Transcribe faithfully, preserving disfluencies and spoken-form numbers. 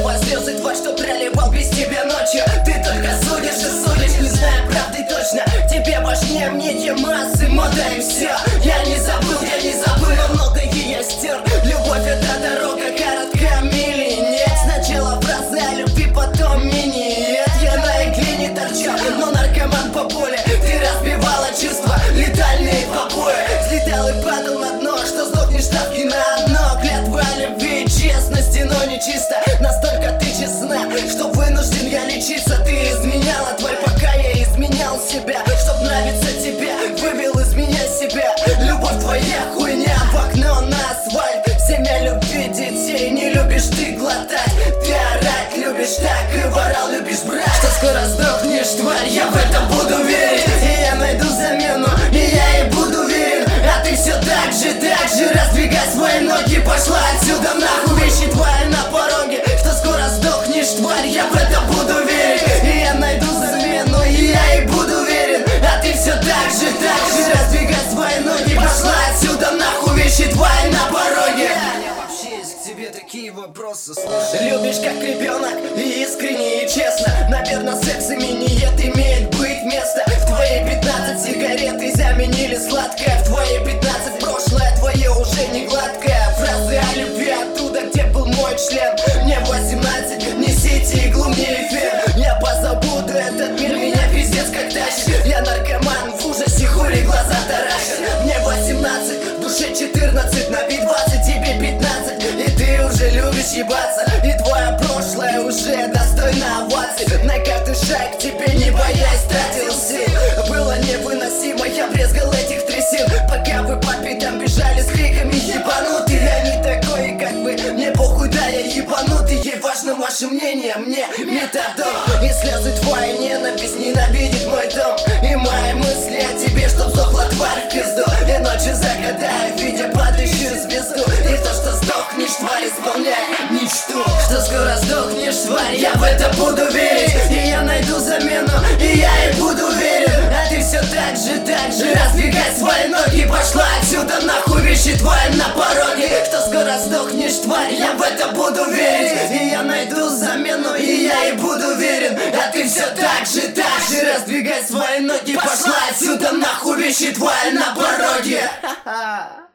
проливал слезы, тварь, что проливал без тебя ночью. Ты только судишь и судишь, не зная правды точно. Тебе важнее мнение массы, мода и все. Я не забыл, я не забыл, но многое я стер. Любовь — это дорога, коротка, мили нет. Сначала фразы о любви, потом миниет. Я на игле не торчал, но наркоман по поле. Ты разбивала чувства, летальные побои. Взлетал и падал на дно, что сдохнешь ставки на одно. Клятва любви и честности, но не чисто. Настолько ты честна, что вынужден я лечиться. Ты изменяла, тварь, пока я изменял себя. Чтоб нравиться тебе, вывел из меня себя. Любовь твоя хуйня, в окно на асфальт. Семя любви детей не любишь ты глотать. Ты орать любишь так и в орал любишь брать. Что скоро сдохнешь, тварь, я в это буду верить. И я найду замену, и я и буду верен. А ты все так же, так же раздвигай свои ноги. Пошла отсюда нахуй, вещи твои на пороге. Что скоро сдохнешь, тварь, я в это буду верить. И я найду замену, и я и буду верен. А ты все так же, так же раздвигай свои ноги. Пошла отсюда нахуй, вещи твои на пороге. Тебе такие вопросы, слушай. Любишь как ребенок, и искренне, и честно. Наверное, секс и миниет имеет быть место. В твои пятнадцать сигареты заменили сладкое. В твои пятнадцать прошлое твое уже не гладкое. Фразы о любви оттуда, где был мой член. Мне восемнадцать, несите иглу, мне эфир. Я позабуду этот мир, меня пиздец как тащит. Я наркоман, в ужасе хули глаза таращат. Мне восемнадцать, в душе четырнадцать, на вид двадцать, тебе пятнадцать. Ты уже любишь ебаться, и твое прошлое уже достойно оваций. На каждый шаг к тебе, не боясь, тратил сил. Было невыносимо, я брезгал этих трясин. Пока вы по пятам бежали с криками ебанутый. Я не такой, как вы, мне похуй, да я ебанутый. Ей важно ваше мнение, мне метадон. И слезы твои, ненависть ненавидит мой дом. И мои мысли о тебе, чтоб сдохла тварь в пизду. И ночью загадаю, видя падающую звезду. И то, что сдохнешь, тварь, исполняй мечту. Что скоро сдохнешь, тварь, я в это буду верить. И я найду замену, и я и буду верен. А ты все так же, так же раздвигай свои ноги. Пошла отсюда нахуй, вещи твои на пороге. Что скоро сдохнешь, тварь, я в это буду верить. И я найду замену, и я и буду верен. А ты все так же, так же раздвигай свои ноги. Пошла отсюда нахуй, вещи твои на пороге.